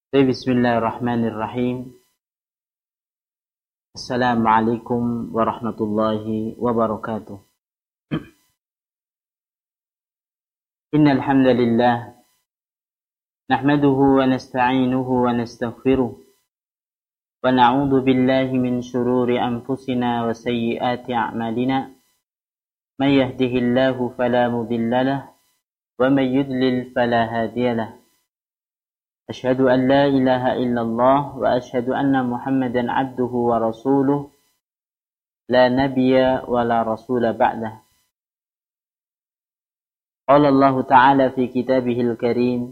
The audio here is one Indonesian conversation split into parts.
Bismillahirrahmanirrahim. Assalamualaikum warahmatullahi wabarakatuh. Innal hamdalillah nahmaduhu wa nasta'inuhu wa nastaghfiruh wa na'udzu billahi min shururi anfusina wa sayyiati a'malina. May yahdihillahu fala mudilla lahu wa may yudlil fala hadiyalah. Asyhadu an la ilaha illallah wa asyhadu anna Muhammadan abduhu wa rasuluh la nabiyya wa la rasula ba'dah. Qala Allah Ta'ala fi kitabihil karim,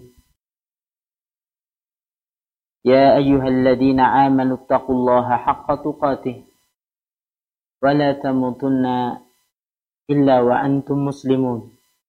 Ya ayyuhalladzina amanu taqullaha haqqa tuqatih wa la tamutunna illa wa antum muslimun.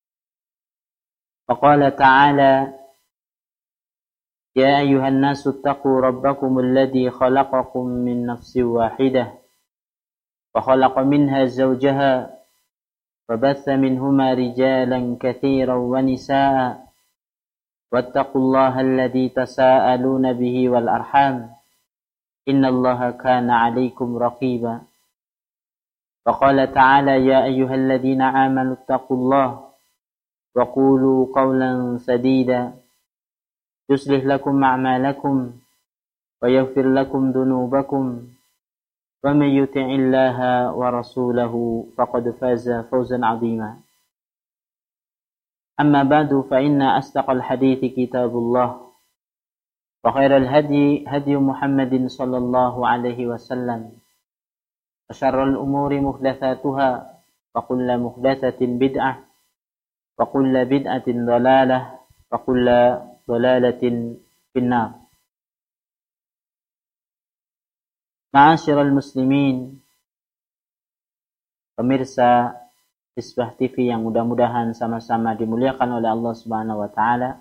Wa qala ta'ala يا أيها الناس اتقوا ربكم الذي خلقكم من نفس واحدة وخلق منها زوجها وبث منهما رجالا كثيرا ونساء واتقوا الله الذي تساءلون به والأرحام إن الله كان عليكم رقيبا وقال تعالى يا أيها الذين آمنوا اتقوا الله وقولوا قولا سديدا يصلح لكم أعمالكم ويغفر لكم ذنوبكم ومن يطع الله ورسوله فقد فاز فوزا عظيما. أما بعد فإن أصدق الحديث كتاب الله وخير الهدي هدي محمد صلى الله عليه وسلم وشر الأمور محدثاتها وكل محدثة بدعة وكل بدعة ضلالة وكل dolalatin finnar. Ma'asyiral muslimin, pemirsa Misbah TV yang mudah-mudahan sama-sama dimuliakan oleh Allah Subhanahu wa taala.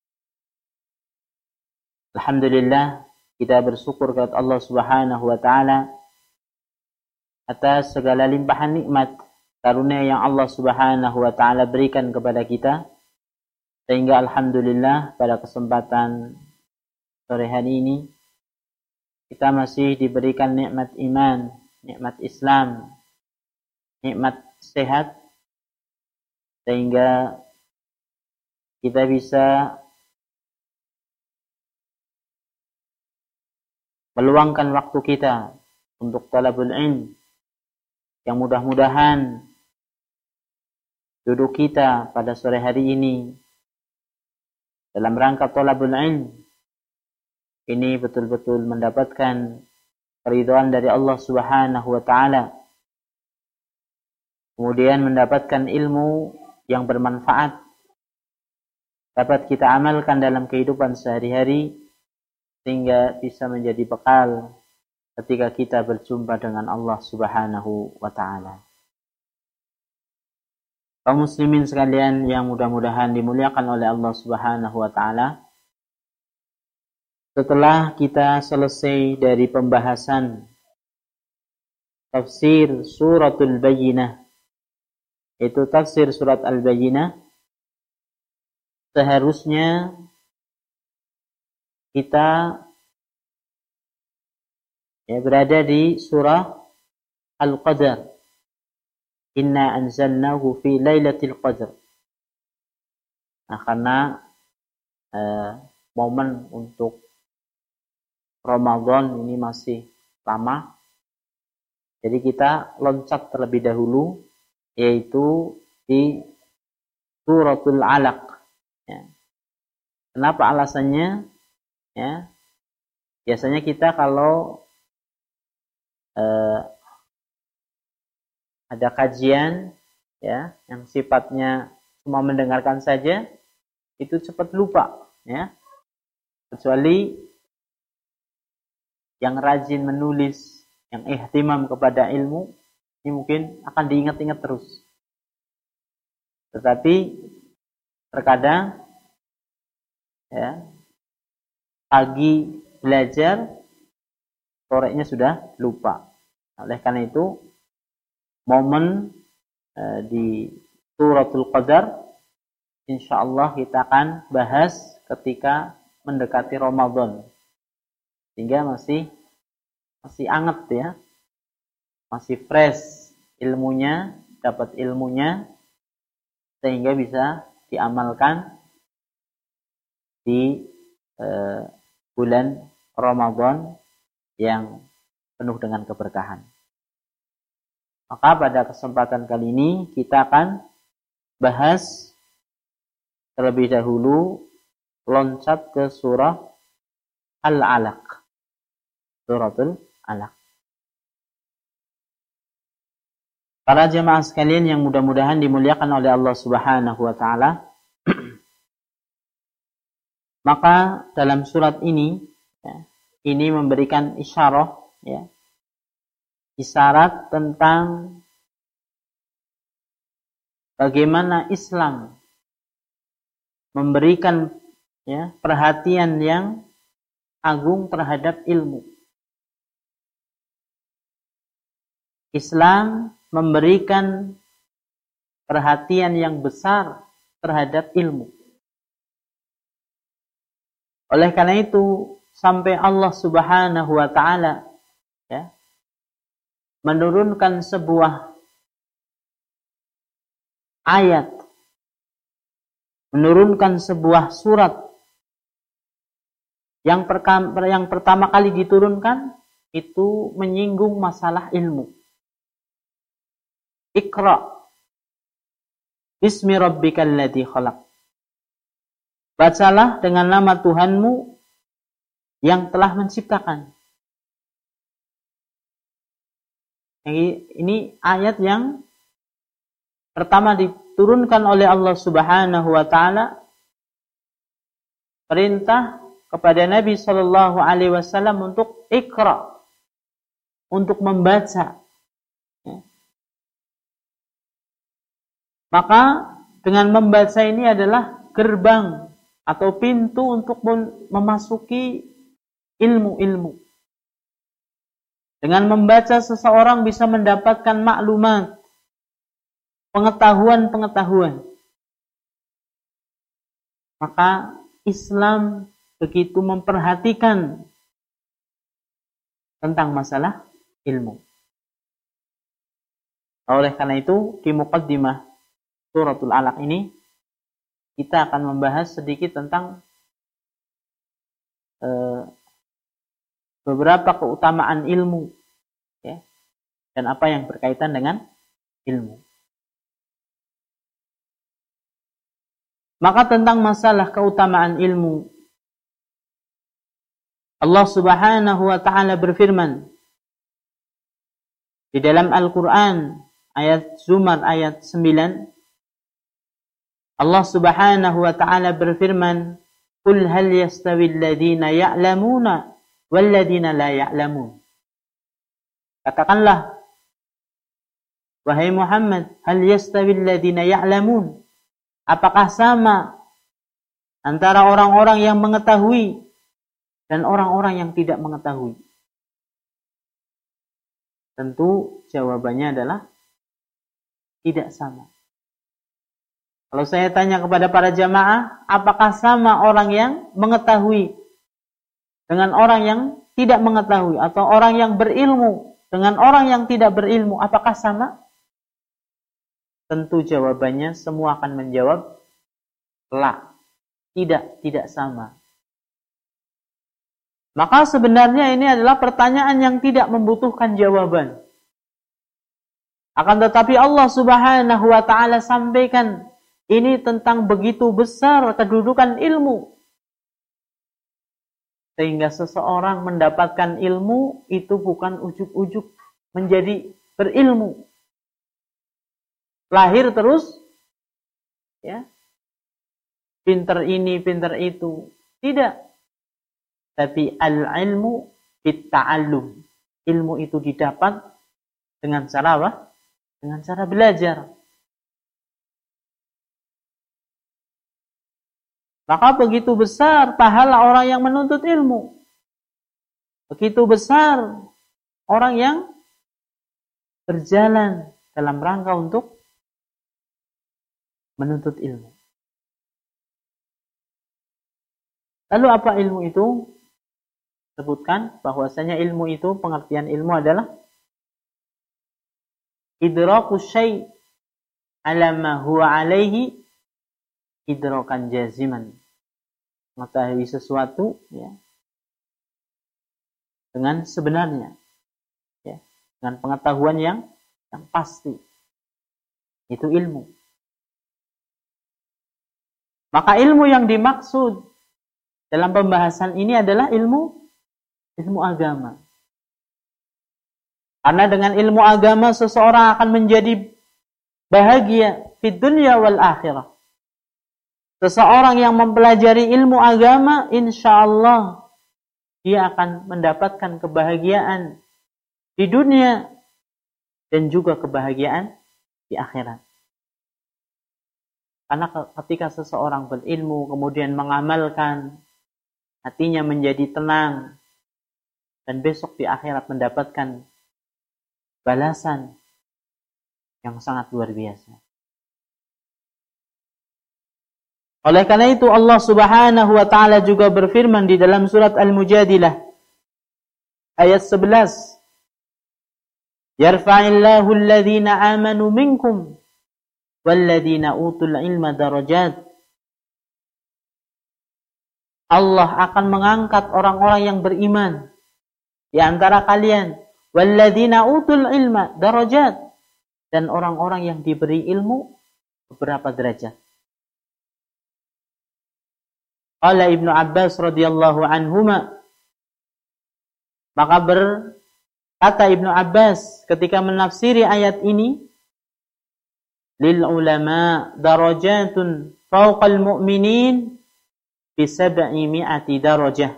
Alhamdulillah, kita bersyukur kepada Allah Subhanahu wa taala atas segala limpahan nikmat karunia yang Allah Subhanahu wa taala berikan kepada kita. Sehingga alhamdulillah pada kesempatan sore hari ini kita masih diberikan nikmat iman, nikmat Islam, nikmat sehat, sehingga kita bisa meluangkan waktu kita untuk talabul ilm, yang mudah-mudahan duduk kita pada sore hari ini dalam rangka thalabul ilm ini betul-betul mendapatkan keridhaan dari Allah Subhanahu wa taala. Kemudian mendapatkan ilmu yang bermanfaat dapat kita amalkan dalam kehidupan sehari-hari sehingga bisa menjadi bekal ketika kita berjumpa dengan Allah Subhanahu wa taala. Kaum muslimin sekalian yang mudah-mudahan dimuliakan oleh Allah Subhanahu wa taala. Setelah kita selesai dari pembahasan tafsir suratul Bayyinah, yaitu tafsir surat Al-Bayyinah, seharusnya kita berada di surah Al-Qadar. Inna anzalnahu fi lailatul qadr. Nah, karena momen untuk Ramadan ini masih lama, jadi kita loncat terlebih dahulu, yaitu di suratul Alaq. Ya. Kenapa alasannya? Ya, biasanya kita kalau ada kajian ya yang sifatnya cuma mendengarkan saja, itu cepat lupa ya. Kecuali yang rajin menulis, yang ihtimam kepada ilmu, ini mungkin akan diingat-ingat terus. Tetapi terkadang ya pagi belajar, sorenya sudah lupa. Oleh karena itu momen di suratul Qadar insyaallah kita akan bahas ketika mendekati Ramadan. sehingga masih anget ya, masih fresh ilmunya, dapat ilmunya, sehingga bisa diamalkan di bulan Ramadan yang penuh dengan keberkahan. Maka pada kesempatan kali ini kita akan bahas terlebih dahulu, loncat ke surah Al-Alaq. Suratul Alaq. Para jemaah sekalian yang mudah-mudahan dimuliakan oleh Allah Subhanahu wa taala. Maka dalam surat ini ya, ini memberikan isyarah ya, isyarat tentang bagaimana Islam memberikan ya, perhatian yang agung terhadap ilmu. Islam memberikan perhatian yang besar terhadap ilmu. Oleh karena itu, sampai Allah Subhanahu wa taala ya, menurunkan sebuah ayat, menurunkan sebuah surat yang pertama kali diturunkan itu menyinggung masalah ilmu. Iqra bismi rabbikal ladzi khalaq. Bacalah dengan nama Tuhanmu yang telah menciptakan. Ini ayat yang pertama diturunkan oleh Allah Subhanahu wa taala, perintah kepada Nabi sallallahu alaihi wasallam untuk iqra, untuk membaca. Maka dengan membaca ini adalah gerbang atau pintu untuk memasuki ilmu-ilmu. Dengan membaca seseorang bisa mendapatkan maklumat, pengetahuan-pengetahuan. Maka Islam begitu memperhatikan tentang masalah ilmu. Oleh karena itu, di muqaddimah Suratul Alaq ini kita akan membahas sedikit tentang beberapa keutamaan ilmu ya, dan apa yang berkaitan dengan ilmu. Maka tentang masalah keutamaan ilmu, Allah Subhanahu wa taala berfirman di dalam Al-Qur'an ayat Zumar ayat 9, Allah Subhanahu wa taala berfirman, "Qul hal yastawi alladziina ya'lamuna wal ladziina la ya'lamun." Katakanlah, wahai Muhammad, hal yastawi alladziina ya'lamun? Apakah sama antara orang-orang yang mengetahui dan orang-orang yang tidak mengetahui? Tentu jawabannya adalah tidak sama. Kalau saya tanya kepada para jamaah, apakah sama orang yang mengetahui dengan orang yang tidak mengetahui, atau orang yang berilmu dengan orang yang tidak berilmu, apakah sama? Tentu jawabannya semua akan menjawab la, tidak sama. Maka sebenarnya ini adalah pertanyaan yang tidak membutuhkan jawaban. Akan tetapi Allah Subhanahu wa taala sampaikan ini tentang begitu besar kedudukan ilmu, sehingga seseorang mendapatkan ilmu itu bukan ujuk-ujuk menjadi berilmu, lahir terus ya, pinter ini pinter itu, tidak. Tapi al-ilmu bit-ta'allum, ilmu itu didapat dengan cara apa? Dengan cara belajar. Maka begitu besar pahala orang yang menuntut ilmu. Begitu besar orang yang berjalan dalam rangka untuk menuntut ilmu. Lalu apa ilmu itu? sebutkan bahwasanya ilmu itu, pengertian ilmu adalah idraku syai' ala ma huwa alaihi idrakan jaziman. Mengetahui sesuatu ya dengan sebenarnya, ya, dengan pengetahuan yang pasti. Itu ilmu. Maka ilmu yang dimaksud dalam pembahasan ini adalah ilmu agama. Karena dengan ilmu agama seseorang akan menjadi bahagia fid dunya wal akhirah. Seseorang yang mempelajari ilmu agama, insyaallah dia akan mendapatkan kebahagiaan di dunia dan juga kebahagiaan di akhirat. Karena ketika seseorang berilmu kemudian mengamalkan, hatinya menjadi tenang dan besok di akhirat mendapatkan balasan yang sangat luar biasa. Oleh karena itu Allah Subhanahu wa taala juga berfirman di dalam surat Al-Mujadilah ayat 11. Yarfa'illahu alladhina amanu minkum walladhina utul ilma darajat. Allah akan mengangkat orang-orang yang beriman di antara kalian, walladhina utul ilma darajat, dan orang-orang yang diberi ilmu beberapa derajat. Qala Ibnu Abbas radhiyallahu anhuma, maka berkata Ibnu Abbas ketika menafsiri ayat ini, lil ulama darajatun fawqal mu'minin bi 700 darajah.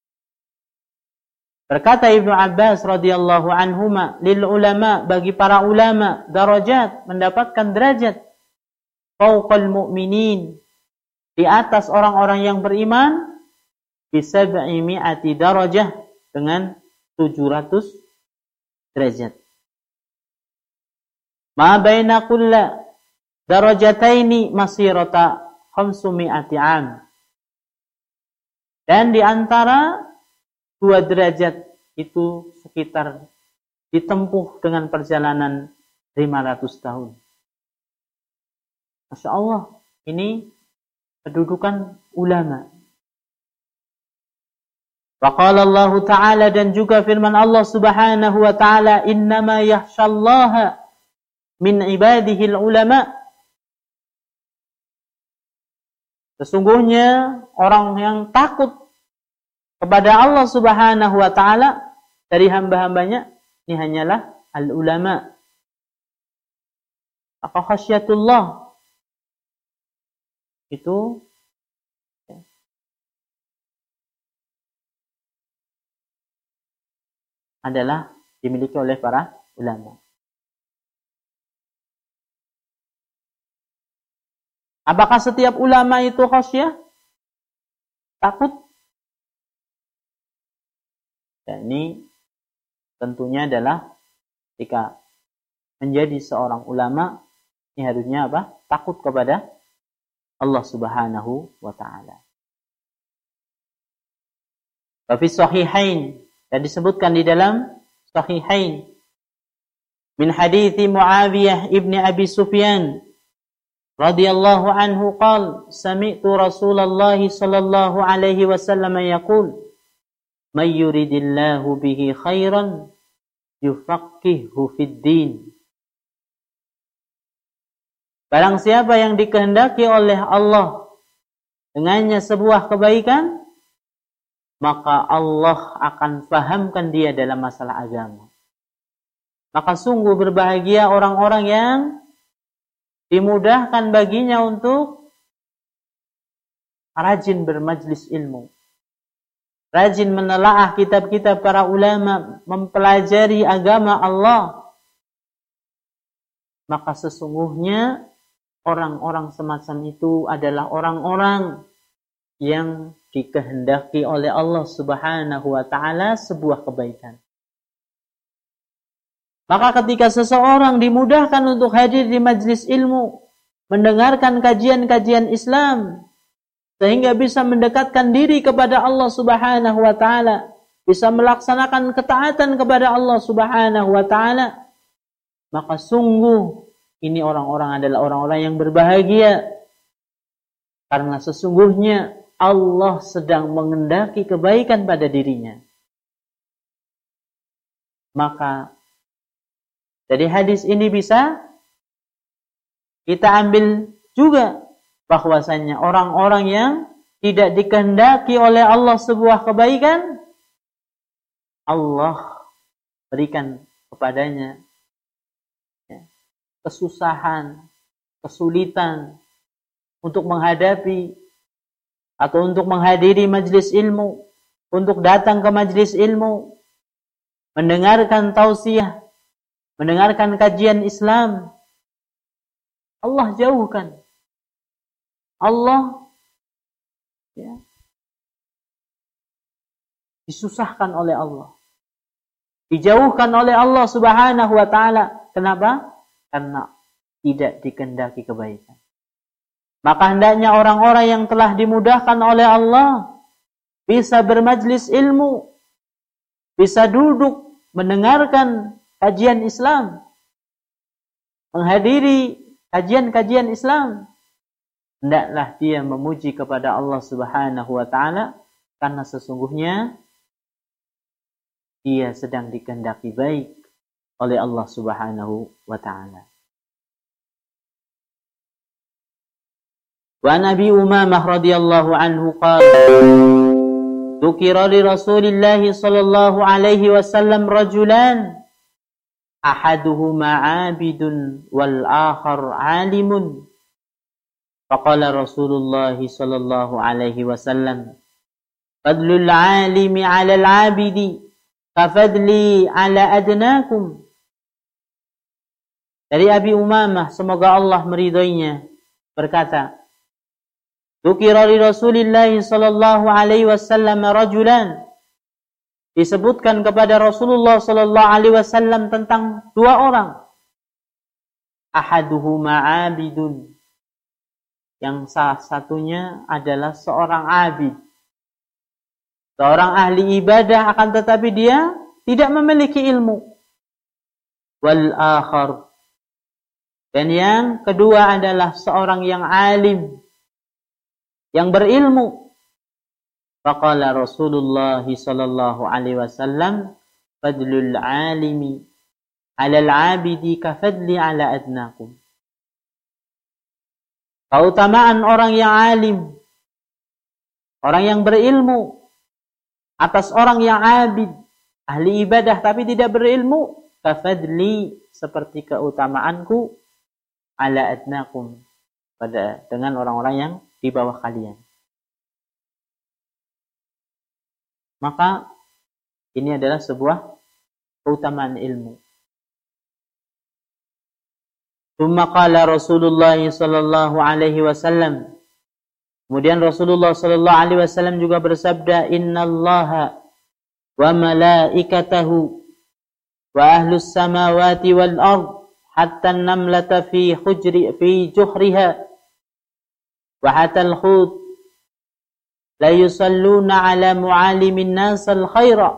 Berkata Ibnu Abbas radhiyallahu anhuma, lil ulama, bagi para ulama, darajat, mendapatkan derajat, fawqal mu'minin, di atas orang-orang yang beriman, bi 700 darajah, dengan 700 derajat. Ma baina kulla darajataini masirata 500 am. Dan di antara dua derajat itu sekitar ditempuh dengan perjalanan 500 tahun. Masya Allah, ini kedudukan ulama. Wa qala Allah Ta'ala, dan juga firman Allah Subhanahu wa Ta'ala, innama yakhshallaha min ibadihil ulama. Sesungguhnya orang yang takut kepada Allah Subhanahu wa Ta'ala dari hamba-hambanya ini hanyalah al-ulama. Maka khasyatullah itu adalah dimiliki oleh para ulama. Apakah setiap ulama itu khasyah? Takut? Dan ini tentunya adalah ketika menjadi seorang ulama, ini harusnya apa? Takut kepada Allah Subhanahu wa Ta'ala. Wa fi sahihain, dan disebutkan di dalam sahihain, min hadithi Muawiyah ibni Abi Sufyan radhiyallahu anhu qala, sami'tu Rasulullah sallallahu alaihi wasallam yaqul, may yuridillahu bihi khairan yufaqqihhu fid din. Barang siapa yang dikehendaki oleh Allah dengannya sebuah kebaikan, maka Allah akan fahamkan dia dalam masalah agama. Maka sungguh berbahagia orang-orang yang dimudahkan baginya untuk rajin bermajlis ilmu, rajin menelaah kitab-kitab para ulama, mempelajari agama Allah. Maka sesungguhnya orang-orang semacam itu adalah orang-orang yang dikehendaki oleh Allah Subhanahu wa Ta'ala sebuah kebaikan. Maka ketika seseorang dimudahkan untuk hadir di majlis ilmu, mendengarkan kajian-kajian Islam, sehingga bisa mendekatkan diri kepada Allah Subhanahu wa Ta'ala, bisa melaksanakan ketaatan kepada Allah Subhanahu wa taala, maka sungguh ini orang-orang adalah orang-orang yang berbahagia. Karena sesungguhnya Allah sedang mengendaki kebaikan pada dirinya. Maka dari hadis ini bisa kita ambil juga bahwasannya orang-orang yang tidak dikehendaki oleh Allah sebuah kebaikan, Allah berikan kepadanya kesusahan, kesulitan untuk menghadapi atau untuk menghadiri majelis ilmu, untuk datang ke majelis ilmu, mendengarkan tausiah, mendengarkan kajian Islam. Allah jauhkan. Allah disusahkan oleh Allah. Dijauhkan oleh Allah Subhanahu wa taala. Kenapa? Karena tidak dikehendaki kebaikan. Maka hendaknya orang-orang yang telah dimudahkan oleh Allah bisa bermajlis ilmu, bisa duduk mendengarkan kajian Islam, menghadiri kajian-kajian Islam. Hendaklah dia memuji kepada Allah Subhanahu wa taala karena sesungguhnya dia sedang dikehendaki baik oleh Allah Subhanahu wa taala. Wa Nabi Umamah radhiyallahu anhu qala dzukira li Rasulillah sallallahu alaihi wasallam rajulan ahaduhuma 'abidun wal akhar 'alimun faqala Rasulullah sallallahu alaihi wasallam fadlul 'alimi 'ala al-'abidi kafadli 'ala adnakum. Dari Abi Umamah, semoga Allah meridhoinya, berkata, dzukira li Rasulillah sallallahu alaihi wasallam rajulan, disebutkan kepada Rasulullah sallallahu alaihi wasallam tentang dua orang. Ahaduhuma 'abidun, yang salah satunya adalah seorang abid, seorang ahli ibadah, akan tetapi dia tidak memiliki ilmu. Wal akhar, dan yang kedua adalah seorang yang alim, yang berilmu. Faqala Rasulullah sallallahu alaihi wasallam fadlul alimi 'alal 'abidi kafadli 'ala adnakum. Keutamaan orang yang alim, orang yang berilmu atas orang yang abid, ahli ibadah tapi tidak berilmu, kafadli, seperti keutamaanku, 'ala adnakum, dengan orang-orang yang di bawah kalian. Maka ini adalah sebuah keutamaan ilmu. Tsumma qala Rasulullah sallallahu alaihi wasallam, kemudian Rasulullah sallallahu alaihi wasallam juga bersabda, innallaha wa malaikatahu wa ahlus samawati wal ard hatta an-namlata fi juhriha wa hatta al-khut la yusalluna ala mu'alimin nas al-khaira.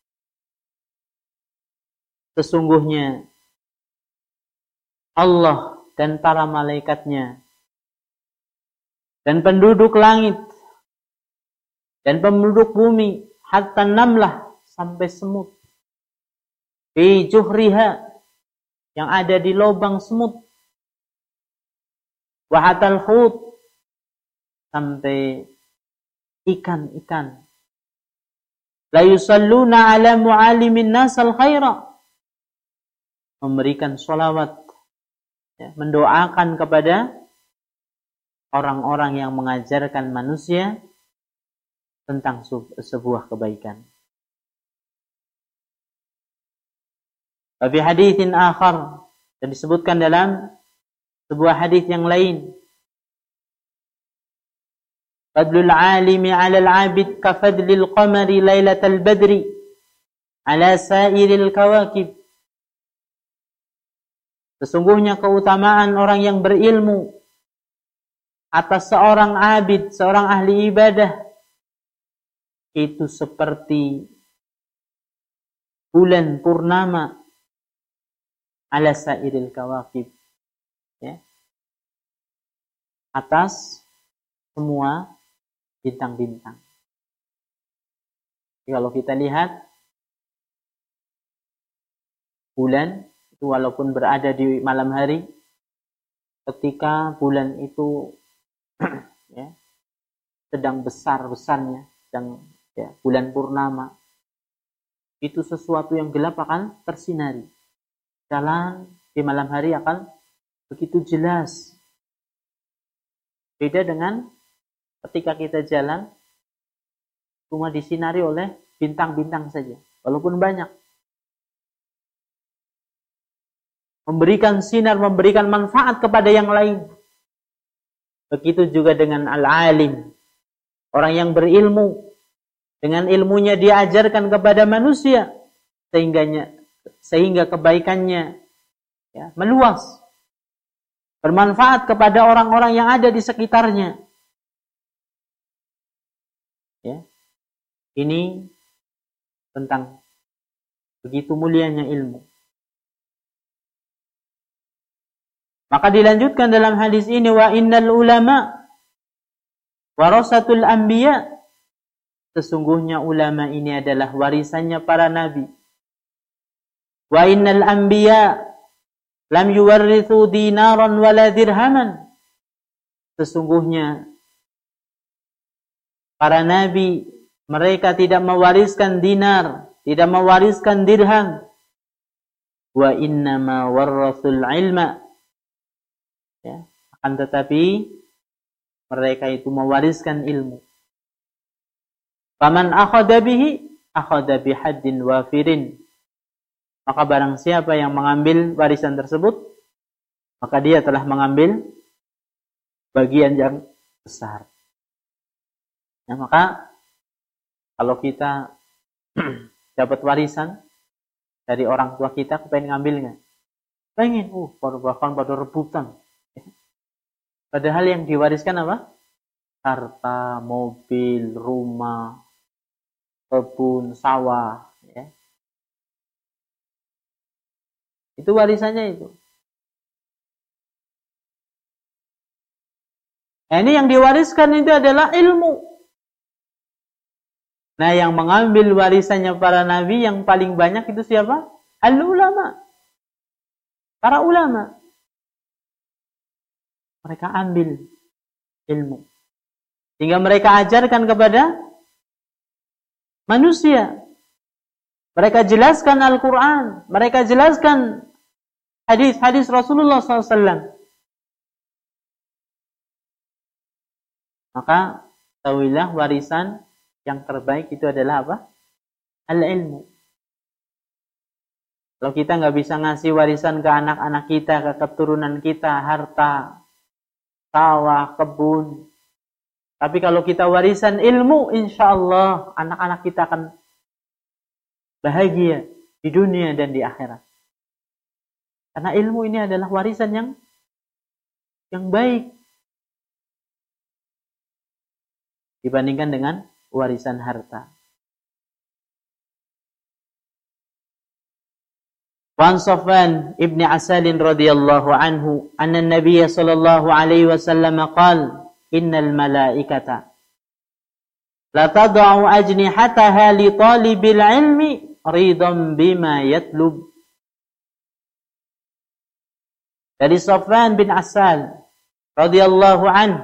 Sesungguhnya Allah dan para malaikatnya dan penduduk langit dan penduduk bumi, hatta namlah, sampai semut, fi juhriha, yang ada di lubang semut, wa hatta al-khut, sampai ikan-ikan, la yusalluna ala mu'alimin nas al-khaira, memberikan sholawat, mendoakan kepada orang-orang yang mengajarkan manusia tentang sebuah kebaikan. Tapi haditsin akhar, dan disebutkan dalam sebuah hadis yang lain, fadlul alimi 'ala al-'abid ka fadlil qamari lailatal badri 'ala sa'iril kawakib. Sesungguhnya keutamaan orang yang berilmu atas seorang abid, seorang ahli ibadah, itu seperti bulan purnama ala sairil kawakib, ya, atas semua bintang-bintang. Kalau kita lihat bulan itu walaupun berada di malam hari, ketika bulan itu ya, sedang besar-besarnya, sedang ya, bulan purnama, itu sesuatu yang gelap akan tersinari. Jalan di malam hari akan begitu jelas. Beda dengan ketika kita jalan cuma disinari oleh bintang-bintang saja, walaupun banyak. Memberikan sinar, memberikan manfaat kepada yang lain. Begitu juga dengan al-alim, orang yang berilmu. Dengan ilmunya dia ajarkan kepada manusia, sehingga kebaikannya ya, meluas, bermanfaat kepada orang-orang yang ada di sekitarnya. Ya. Ini tentang begitu mulianya ilmu. Maka dilanjutkan dalam hadis ini, wa innal ulama warasatul anbiya, sesungguhnya ulama ini adalah warisannya para nabi. Wa innal anbiya lam yuwarrithu dinaran wala dirhaman, sesungguhnya para nabi mereka tidak mewariskan dinar, tidak mewariskan dirham. Wa innama warrathul ilma, ya, akan tetapi mereka itu mewariskan ilmu. Faman akhadha bihi akhadha bihaddin wafirin, maka barang siapa yang mengambil warisan tersebut, maka dia telah mengambil bagian yang besar. Nah, maka kalau kita dapat warisan dari orang tua kita, kepengen ngambilnya, pengen, bahkan pada rebutan. Padahal yang diwariskan apa? Harta, mobil, rumah, kebun, sawah, ya. Itu warisannya itu. Nah, ini yang diwariskan itu adalah ilmu. Nah, yang mengambil warisannya para nabi yang paling banyak itu siapa? Al-ulama. Para ulama. Mereka ambil ilmu. Sehingga mereka ajarkan kepada manusia. Mereka jelaskan Al-Quran. Mereka jelaskan hadis-hadis Rasulullah SAW. Maka tahuilah warisan yang terbaik itu adalah apa? Al-ilmu. Kalau kita nggak bisa ngasih warisan ke anak-anak kita, ke keturunan kita, harta, sawah, kebun. Tapi kalau kita warisan ilmu, insya Allah anak-anak kita akan bahagia di dunia dan di akhirat. Karena ilmu ini adalah warisan yang baik dibandingkan dengan warisan harta. Wan Safwan ibn Asal radhiyallahu anhu, anna Nabiy sallallahu alaihi wasallam qala, innal malaikata la tad'u ajnihataha li talibil ilmi ridan bima yatlub. Dari Safwan bin Asal radhiyallahu anhu,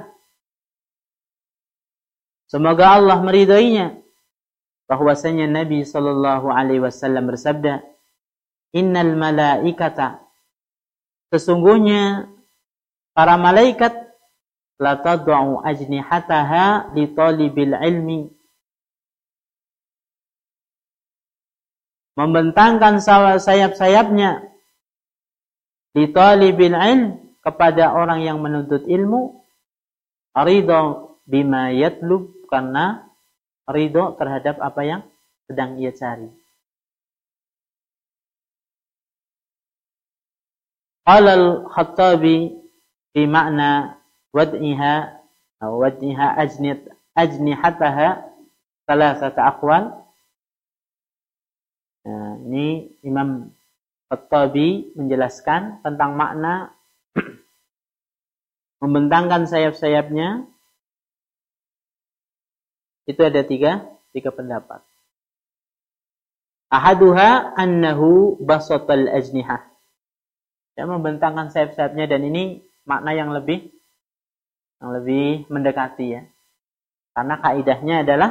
semoga Allah meridainya, bahwasanya Nabi sallallahu alaihi wasallam bersabda, innal malaikata, sesungguhnya para malaikat, la tad'u ajnihataha li talibil ilmi, membentangkan sayap-sayapnya li talibil ilm, kepada orang yang menuntut ilmu, ridha bima yatlub, karena ridho terhadap apa yang sedang ia cari. Qala al-Khattabi fi makna wad'iha ajnihataha thalathata aqwal. Nah, ini Imam Khattabi menjelaskan tentang makna membentangkan sayap-sayapnya. Itu ada tiga pendapat. Ahaduha annahu basatal ajnihah. Ya, membentangkan sayap-sayapnya, dan ini makna yang lebih mendekati ya. Karena kaidahnya adalah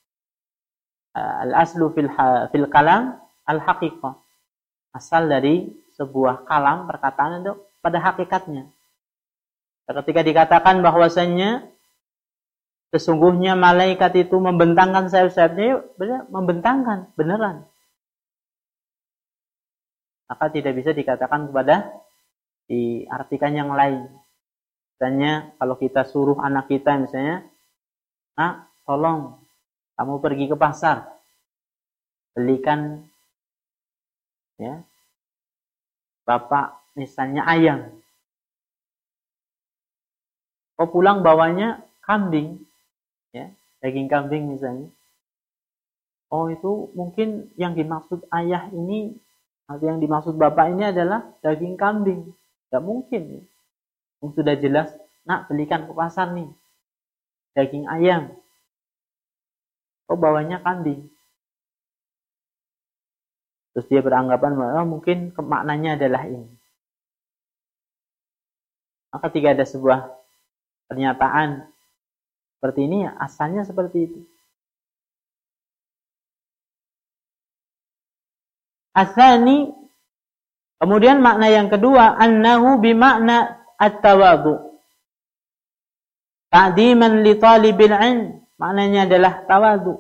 al-aslu fil kalam al-haqiqah. Asal dari sebuah kalam, perkataan itu pada hakikatnya. Ketika dikatakan bahwasannya sesungguhnya malaikat itu membentangkan sayap-sayapnya, membentangkan beneran. Maka tidak bisa dikatakan diartikan yang lain. Misalnya kalau kita suruh anak kita misalnya, "Nak, tolong kamu pergi ke pasar, belikan ya bapak misalnya ayam." Kau pulang bawanya kambing, ya, daging kambing misalnya. Oh, itu mungkin yang dimaksud ayah ini, atau yang dimaksud bapak ini adalah daging kambing. Tidak mungkin ya. Sudah jelas, "Nak, belikan ke pasar nih daging ayam." Kok bawanya kambing? Terus dia beranggapan bahwa mungkin maknanya adalah ini. Maka ketika ada sebuah pernyataan seperti ini, ya, asalnya seperti itu. Asani, kemudian makna yang kedua, annahu bimakna at-tawadhu. Ta'diman li talibil ilm. Maknanya adalah tawadhu.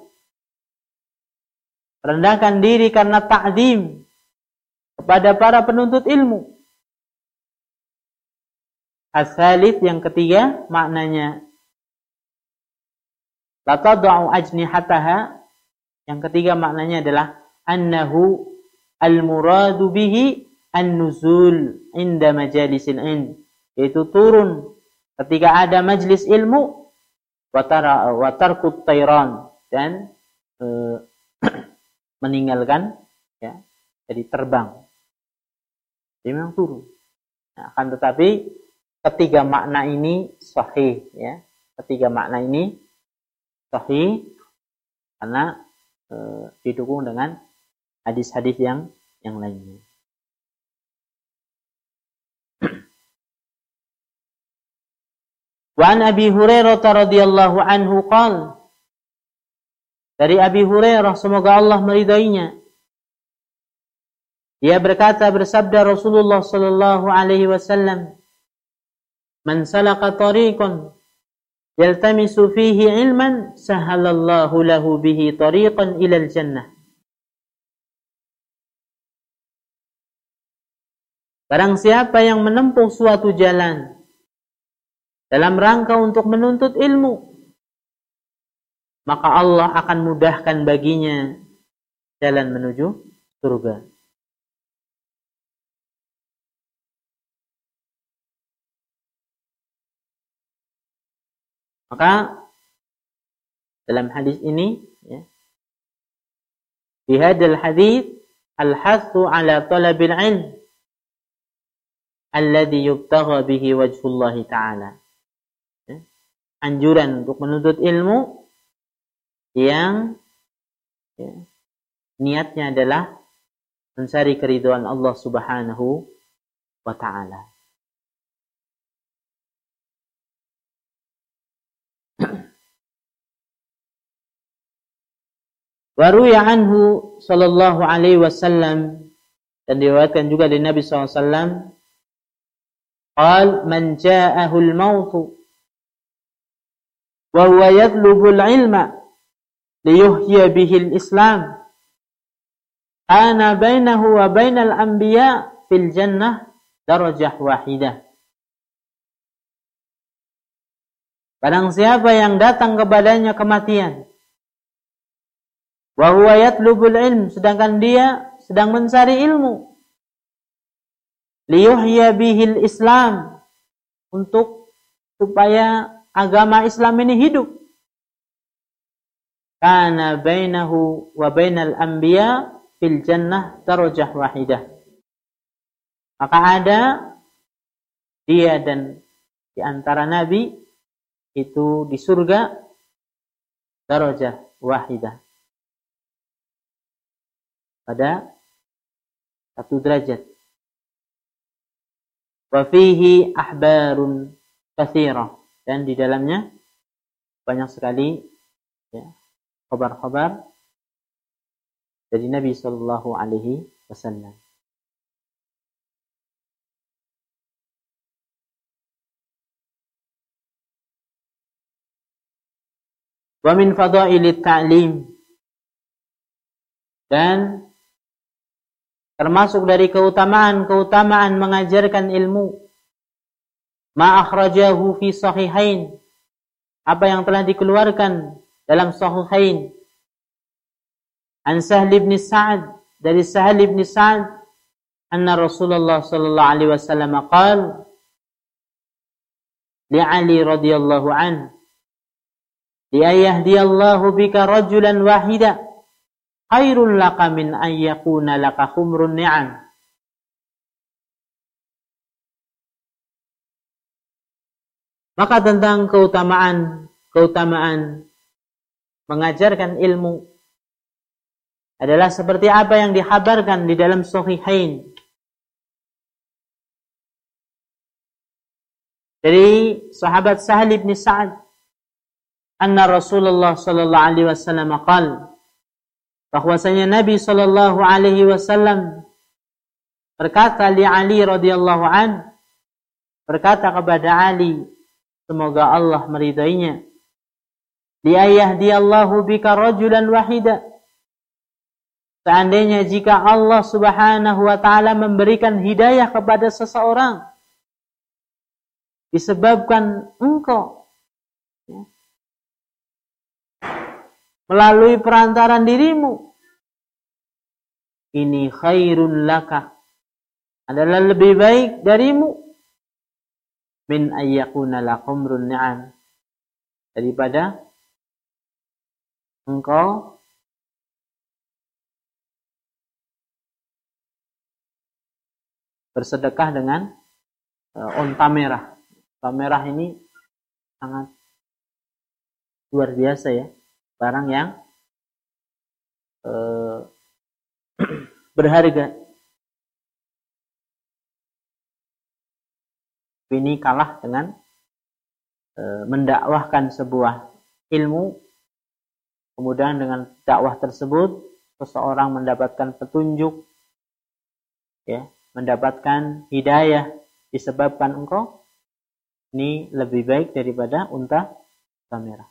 Rendahkan diri karena ta'dim kepada para penuntut ilmu. As-salis, yang ketiga, maknanya la tad'u ajnihataha. Yang ketiga maknanya adalah annahu al-muradu bihi an-nuzul inda majalisil ilm, yaitu turun ketika ada majlis ilmu, wa tarkut tayran, dan meninggalkan ya, jadi terbang. Jadi memang turun. Nah, akan tetapi ketiga makna ini sahih ya. Ketiga makna ini sahih karena didukung dengan hadis-hadis yang lainnya. Wa an Abi Hurairah radhiyallahu anhu qala, dari Abi Hurairah semoga Allah meridainya, dia berkata, bersabda Rasulullah sallallahu alaihi wasallam, "Man salaka tariqan yaltamisu fihi ilman sahalallahu lahu bihi tariqan ilal jannah." Barang siapa yang menempuh suatu jalan dalam rangka untuk menuntut ilmu, maka Allah akan mudahkan baginya jalan menuju surga. Maka dalam hadis ini ya, di hadal hadis al-hathu ala talabil ilm alladhi yubtagha bihi wajhullah ta'ala. Ya, anjuran untuk menuntut ilmu yang ya, niatnya adalah mencari keridhaan Allah Subhanahu wa ta'ala. Waruya anhu sallallahu alaihi wasallam, dan diriwayatkan juga dari Nabi SAW, qal man ja'ahu al-maut wa huwa yatlubu al-ilma liyuhya bihi al-islam ana bainahu wa bainal anbiya fil jannah darajah wahidah. Barang siapa yang datang kepadanya kematian, wa huwa yatlubul ilm, sedangkan dia sedang mencari ilmu, liyuhya bihil Islam, untuk supaya agama Islam ini hidup, kana bainahu wa bainal anbiya fil jannah darajah wahidah. Maka ada dia dan di antara nabi itu di surga darajah wahidah. Pada satu derajat. Wa fihi ahbarun katsirah, dan di dalamnya banyak sekali ya, khabar-khabar dari Nabi sallallahu alaihi wasallam. Wa min fadailit ta'lim, dan termasuk dari keutamaan mengajarkan ilmu, ma akhrajahu fi sahihain, apa yang telah dikeluarkan dalam sahihain, an Sahl bin Sa'ad, dari Sahl bin Sa'ad, anna Rasulullah sallallahu alaihi wasallam qala li Ali radhiyallahu anhu, li yahdiyallahu bika rajulan wahida khairul laka min an yakuna laka khumrun ni'am. Maka tentang keutamaan mengajarkan ilmu adalah seperti apa yang dikhabarkan di dalam Sahihain dari sahabat Sahl bin Sa'ad, anna Rasulullah sallallahu alaihi wasallam qala, bahwasanya Nabi sallallahu alaihi wasallam berkata li Ali radhiyallahu an, berkata kepada Ali, semoga Allah meridainya, li yahdiyallahu bika rajulan wahida, seandainya jika Allah subhanahu wa ta'ala memberikan hidayah kepada seseorang disebabkan engkau ya, melalui perantaran dirimu, ini khairun laka, adalah lebih baik darimu, min ayyakuna lakumrun ni'am, daripada engkau bersedekah dengan onta merah. Onta merah ini sangat luar biasa ya, barang yang berharga. Ini kalah dengan mendakwahkan sebuah ilmu, kemudian dengan dakwah tersebut seseorang mendapatkan petunjuk ya, mendapatkan hidayah disebabkan engkau, ini lebih baik daripada unta merah.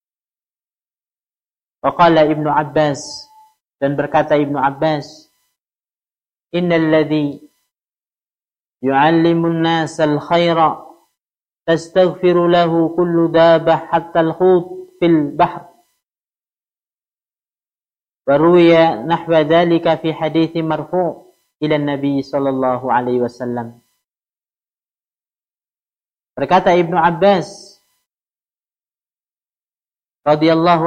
Waqala Ibnu Abbas, dan berkata Ibnu Abbas, innal ladzi yu'allimun nasal khaira tastaghfiru lahu kullu dabah hatta al-khut fil bahr. Wa ruwiya nahwa dhalika fi hadits marfu' ila Nabi sallallahu alaihi wasallam. Berkata Ibnu Abbas radhiyallahu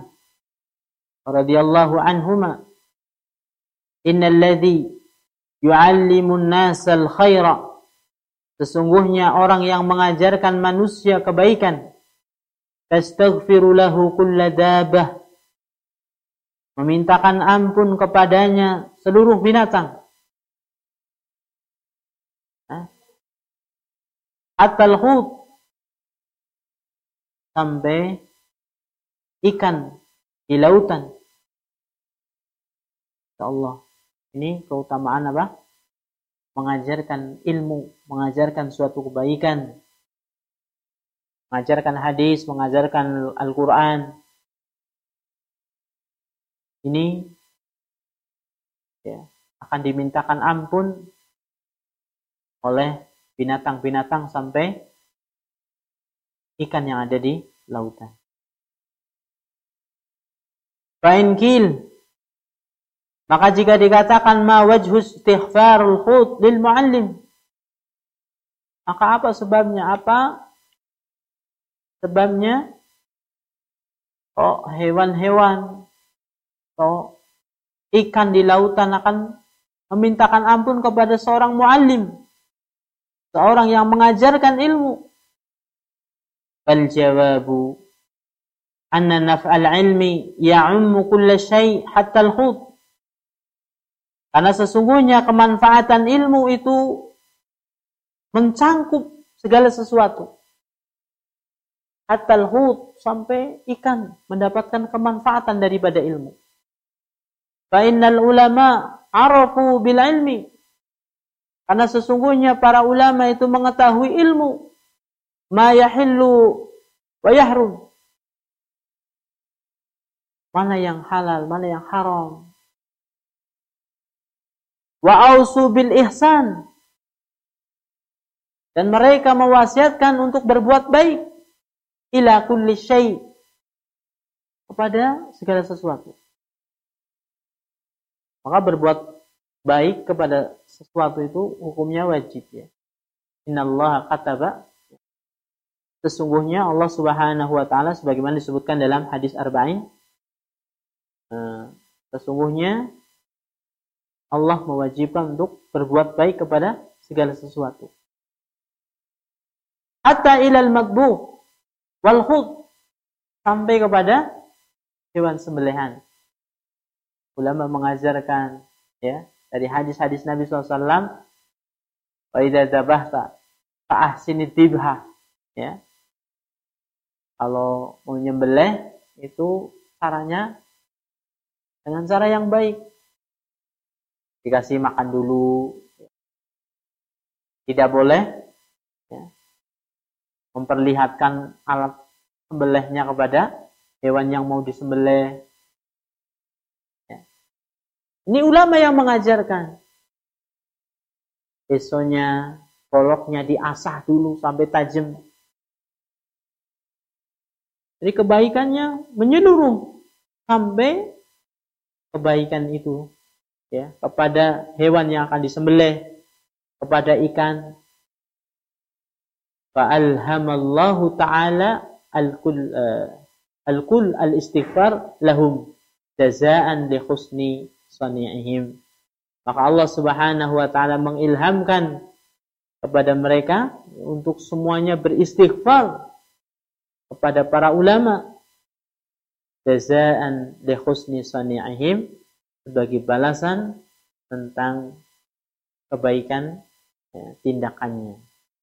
anhuma, innal ladzi yu'allimun nasal khaira, sesungguhnya orang yang mengajarkan manusia kebaikan, tastaghfiru lahu kulla dabah, memintakan ampun kepadanya seluruh binatang, atal khut, sampai ikan di lautan. Ya Allah, ini keutamaan apa? Mengajarkan ilmu, mengajarkan suatu kebaikan, mengajarkan hadis, mengajarkan Al-Quran. Ini ya, akan dimintakan ampun oleh binatang-binatang sampai ikan yang ada di lautan. Fa'in kil, maka jika dikatakan ma wajhu istighfarul khut lil muallim, maka apa sebabnya? Apa sebabnya hewan-hewan atau ikan di lautan akan memintakan ampun kepada seorang muallim, seorang yang mengajarkan ilmu? Fal jawabu anna naf'al ilmi ya'ummu kulla syai' hatta al-hut. Karena sesungguhnya kemanfaatan ilmu itu mencangkup segala sesuatu. Hatta al-hut, sampai ikan mendapatkan kemanfaatan daripada ilmu. Fa innal ulama arafu bil ilmi. Karena sesungguhnya para ulama itu mengetahui ilmu. Ma yahillu wa yahrum. Mana yang halal, mana yang haram. Wa ausu bil ihsan. Dan mereka mewasiatkan untuk berbuat baik. Ila kulli syai'. Kepada segala sesuatu. Maka berbuat baik kepada sesuatu itu hukumnya wajib, ya. Innallaha kataba. Sesungguhnya Allah Subhanahu wa taala sebagaimana disebutkan dalam hadis arba'in, sesungguhnya Allah mewajibkan untuk berbuat baik kepada segala sesuatu. Hatta ilal madbuh wal khud, sampai kepada hewan sembelihan. Ulama mengajarkan, ya, dari hadis-hadis Nabi SAW, wa idza dzabahta fa ahsinid dzibha, ya. Kalau mau nyembelih itu caranya dengan cara yang baik. Dikasih makan dulu. Tidak boleh, ya, memperlihatkan alat sembelihnya kepada hewan yang mau disembelih. Ini ulama yang mengajarkan. Besoknya goloknya diasah dulu sampai tajam. Jadi kebaikannya menyeluruh sampai kebaikan itu, ya, kepada hewan yang akan disembelih, kepada ikan. Fa alhamallahu ta'ala al-kul al-istighfar lahum jazaan li husni sani'ihim. Maka Allah Subhanahu wa taala mengilhamkan kepada mereka untuk semuanya beristighfar kepada para ulama, jazaan li husni sani'ihim, sebagai balasan tentang kebaikan, ya, tindakannya.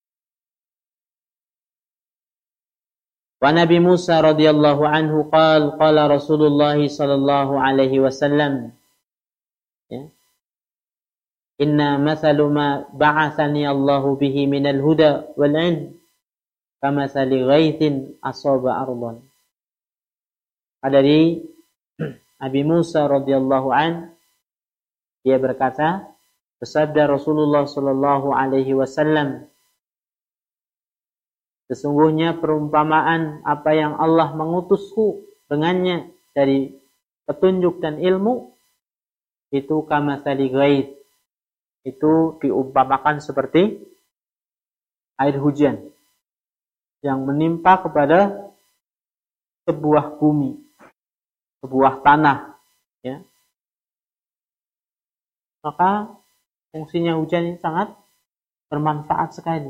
Wa Nabi Musa radhiyallahu anhu qala Rasulullah sallallahu alaihi wasallam, ya, inna mathalu ma ba'athani Allahu bihi minal huda wal ilm kamathali ghaithin asaba ardhan. Dari Nabi Musa radhiyallahu an, dia berkata, bersabda Rasulullah sallallahu alaihi wasallam, sesungguhnya perumpamaan apa yang Allah mengutusku dengannya dari petunjuk dan ilmu, itu kamathali ghaith, itu diumpamakan seperti air hujan yang menimpa kepada sebuah bumi, sebuah tanah, ya. Maka fungsinya hujan ini sangat bermanfaat sekali.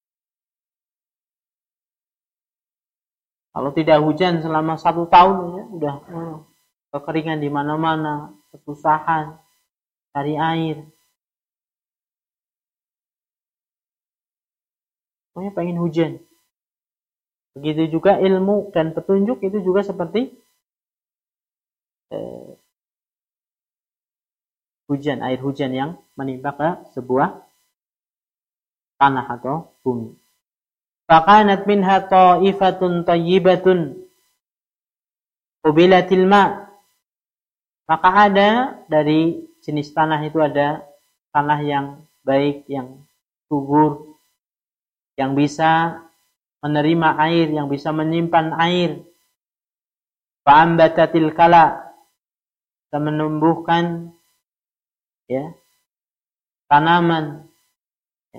Kalau tidak hujan selama 1 tahun, ya, udah kekeringan di mana-mana, kesusahan cari air. Pokoknya pengen hujan. Begitu juga ilmu dan petunjuk itu juga seperti hujan, air hujan yang menimpa ke sebuah tanah atau bumi. Fakanat minha ta'ifatun tayyibatun qubilatil ma'. Maka ada dari jenis tanah itu, ada tanah yang baik, yang subur, yang bisa menerima air, yang bisa menyimpan air. Fa'ambatatil kala, bisa menumbuhkan, ya, tanaman, ya.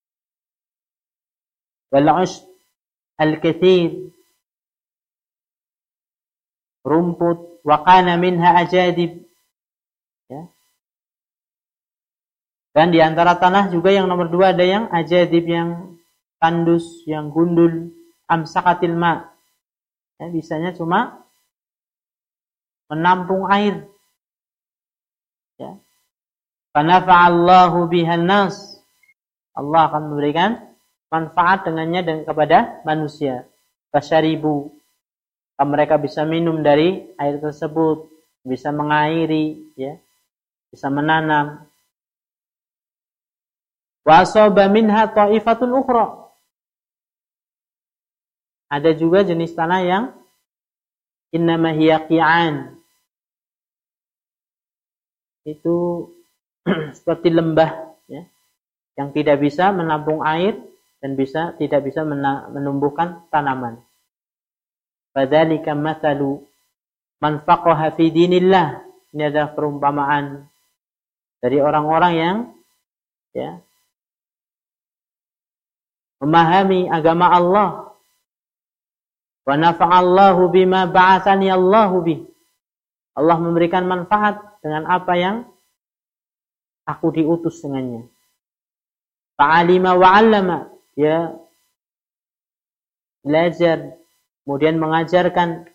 Wal 'ushb al-katsir, rumput. Wa kana minha ajadib, Ya. Dan di antara tanah juga yang nomor 2 ada yang ajadib, yang tandus, yang gundul, amsakatil ma. Ya, bisanya cuma menampung air. Ya. Fanafa'allahu bihan nas. Allah akan memberikan manfaat dengannya dan kepada manusia. Fasyaribu. Mereka bisa minum dari air tersebut, bisa mengairi, ya, bisa menanam. Wa asaba minha ta'ifatun ukhra. Ada juga jenis tanah yang innama hiya qi'an. Itu seperti lembah, ya, yang tidak bisa menampung air dan tidak bisa menumbuhkan tanaman. Fadzalika mathalu man faqaha fi dinillah. Ini adalah perumpamaan dari orang-orang yang, ya, memahami agama Allah. Wa nafa'allahu bima ba'athani Allahu bih. Allah memberikan manfaat dengan apa yang aku diutus dengannya. Fa'alima wa'allama. Ya, belajar, kemudian mengajarkan.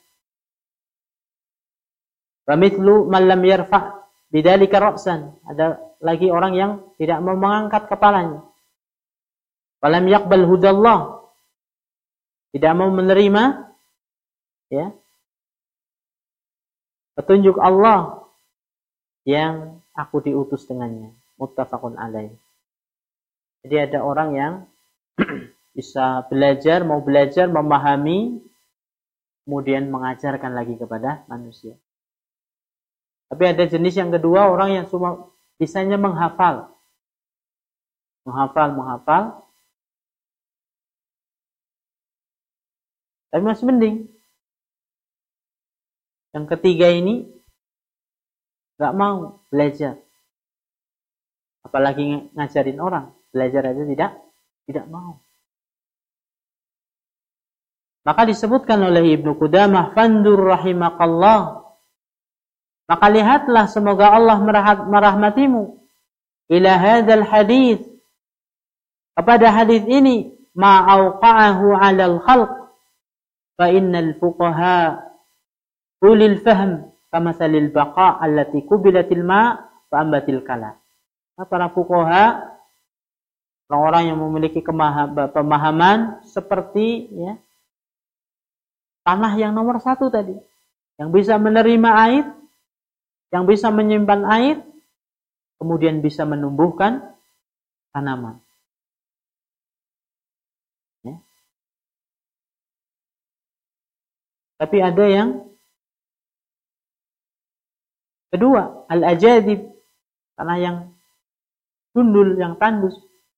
Wa mithlu man lam yarfa' bidzalika ra'san. Ada lagi orang yang tidak mau mengangkat kepalanya. Wa lam yaqbal hudallah. Tidak mau menerima, ya, petunjuk Allah yang aku diutus dengannya. Muttafaqun alaih. Jadi ada orang yang bisa belajar, mau belajar, memahami, kemudian mengajarkan lagi kepada manusia. Tapi ada jenis yang kedua, orang yang cuma bisanya menghafal. Menghafal. Tapi masih mending. Yang ketiga ini gak mau belajar. Apalagi ngajarin orang. Belajar aja tidak mau. Maka disebutkan oleh Ibnu Qudamah, fandur rahimakallah. Maka lihatlah, semoga Allah merahmatimu. Ila hadzal hadits. Kepada hadis ini, ma'auqa'ahu 'alal khalq. Fa innal fuqaha ulil fahm kamathalil baqa' allati kubilatil ma' fa ambatil kala. Para fuqaha, orang-orang yang memiliki pemahaman seperti, ya, tanah yang nomor 1 tadi, yang bisa menerima air, yang bisa menyimpan air, kemudian bisa menumbuhkan tanaman. Ya. Tapi ada yang kedua, al-ajadib, tanah yang gundul, yang tandus,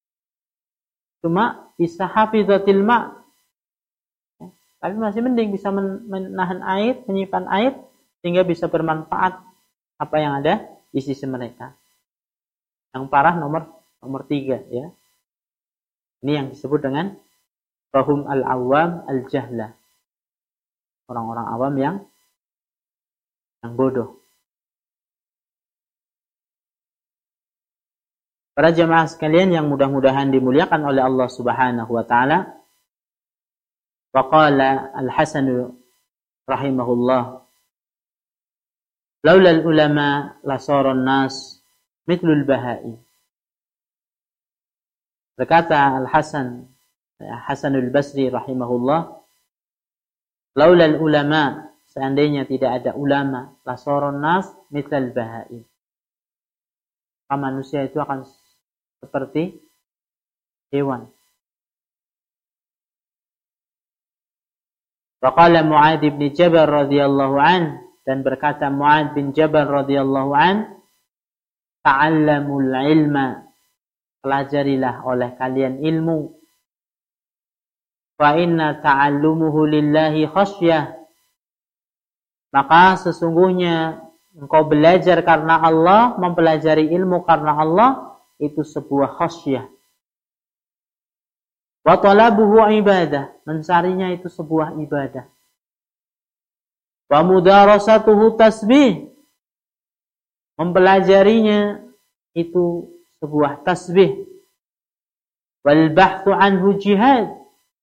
cuma bisa hafizatil ma', ya, tapi masih mending bisa menahan air, menyimpan air, sehingga bisa bermanfaat apa yang ada di sisi mereka. Yang parah nomor 3, ya. Ini yang disebut dengan fahum al-awam al-jahlah. Orang-orang awam yang bodoh. Para jemaah sekalian yang mudah-mudahan dimuliakan oleh Allah Subhanahu wa taala. Wa qala Al-Hasan rahimahullah, laulal ulama lasaran nas mithlul bahai. Berkata Hasanul Basri rahimahullah, laulal ulama, seandainya tidak ada ulama, lasaran nas mithlal bahai. Manusia itu akan seperti hewan. Wa qala Mu'adz bin Jabal radhiyallahu an, dan berkata Mu'adz bin Jabal radhiyallahu an, ta'allamul ilma, pelajarilah oleh kalian ilmu. Fa inna ta'allumuhu lillahi khasyah, maka sesungguhnya engkau belajar karena Allah, mempelajari ilmu karena Allah, itu sebuah khasyah. Wa talabuhu ibadah, mencarinya itu sebuah ibadah. Wa mudarasatuhu tasbih, mempelajarinya itu sebuah tasbih. Wal bahthu anhu jihad,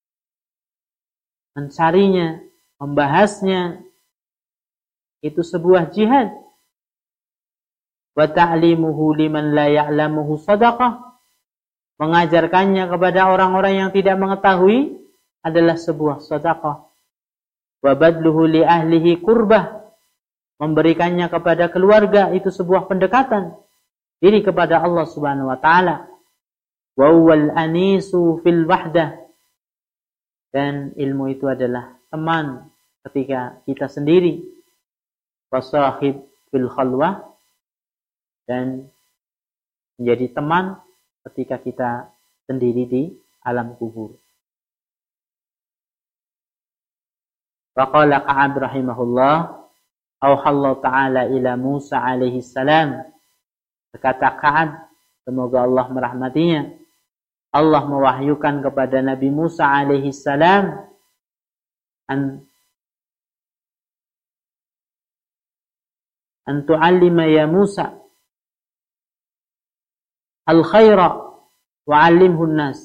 mencarinya, membahasnya itu sebuah jihad. Wa ta'limuhu liman la ya'lamuhu sadaqah, mengajarkannya kepada orang-orang yang tidak mengetahui adalah sebuah sedekah. Wa badluhu li ahlihi qurbah, memberikannya kepada keluarga itu sebuah pendekatan diri kepada Allah Subhanahu wa taala. Wa wal anisu fil wahdah, dan ilmu itu adalah teman ketika kita sendiri. Wa sahib fil khalwah, dan menjadi teman ketika kita sendiri di alam kubur. Wa qala Ka'ab rahimahullah, auhallahu ta'ala ila Musa alaihi salam. Berkata Ka'ab, semoga Allah merahmatinya, Allah mewahyukan kepada Nabi Musa alaihi salam an tu'allima ya Musa al-khaira wa'allimhu an-nas.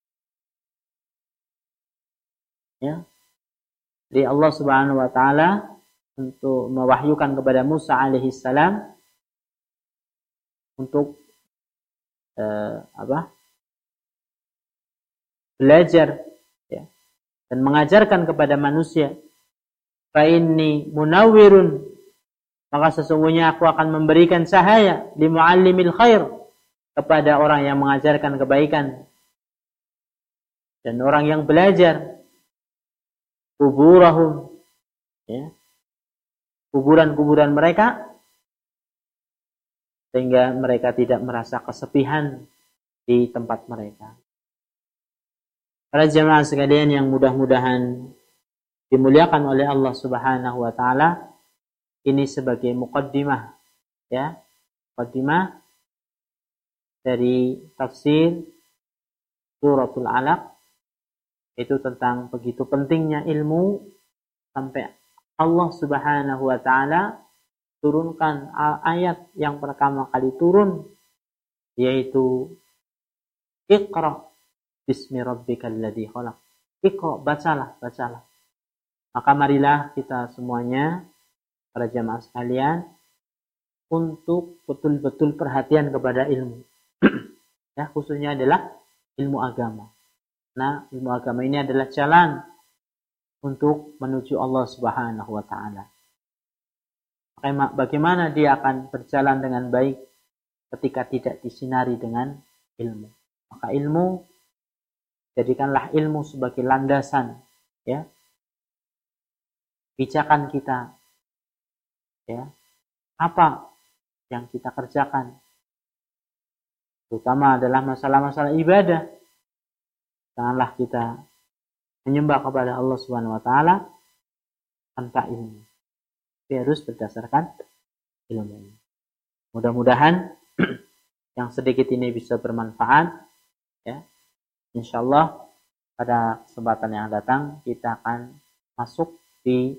Ya. Jadi Allah Subhanahu wa taala untuk mewahyukan kepada Musa alaihi salam untuk belajar, ya, dan mengajarkan kepada manusia. Fa inni munawwirun, maka sesungguhnya aku akan memberikan cahaya li muallimil khair, kepada orang yang mengajarkan kebaikan dan orang yang belajar. Kuburahum, ya, kuburan-kuburan mereka, sehingga mereka tidak merasa kesepihan di tempat mereka. Para jemaah sekalian yang mudah-mudahan dimuliakan oleh Allah Subhanahu wa taala, ini sebagai muqaddimah, ya, muqaddimah dari tafsir Suratul Alaq, itu tentang begitu pentingnya ilmu sampai Allah Subhanahu wa taala turunkan ayat yang pertama kali turun, yaitu Iqra bismi rabbikal ladzi khalaq. Iqra, bacalah. Maka marilah kita semuanya, para jamaah sekalian, untuk betul-betul perhatian kepada ilmu. Ya, khususnya adalah ilmu agama. Nah, ilmu agama ini adalah jalan untuk menuju Allah Subhanahu wa taala. Bagaimana dia akan berjalan dengan baik ketika tidak disinari dengan ilmu? Maka ilmu, jadikanlah ilmu sebagai landasan, ya, pijakan kita, ya, apa yang kita kerjakan, terutama adalah masalah-masalah ibadah. Janganlah kita menyembah kepada Allah Subhanahu wa taala tanpa ilmu. Tapi harus berdasarkan ilmu. Mudah-mudahan yang sedikit ini bisa bermanfaat, ya. Insyaallah pada kesempatan yang datang kita akan masuk di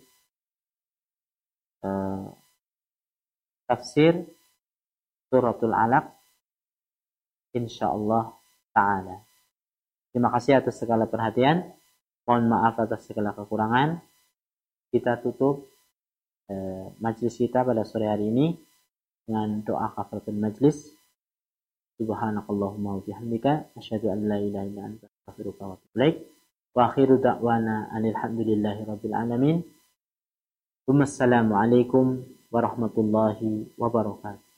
tafsir Suratul Alaq insyaallah taala. Terima kasih atas segala perhatian. Mohon maaf atas segala kekurangan. Kita tutup majlis kita pada sore hari ini dengan doa kafaratul majlis. Subhanakallahumma wa bihamdika asyhadu an la ilaha illa anta astaghfiruka wa atubu ilaik. Wa akhiru da'wana anil hamdulillahi rabbil alamin. Wassalamu alaikum warahmatullahi wabarakatuh.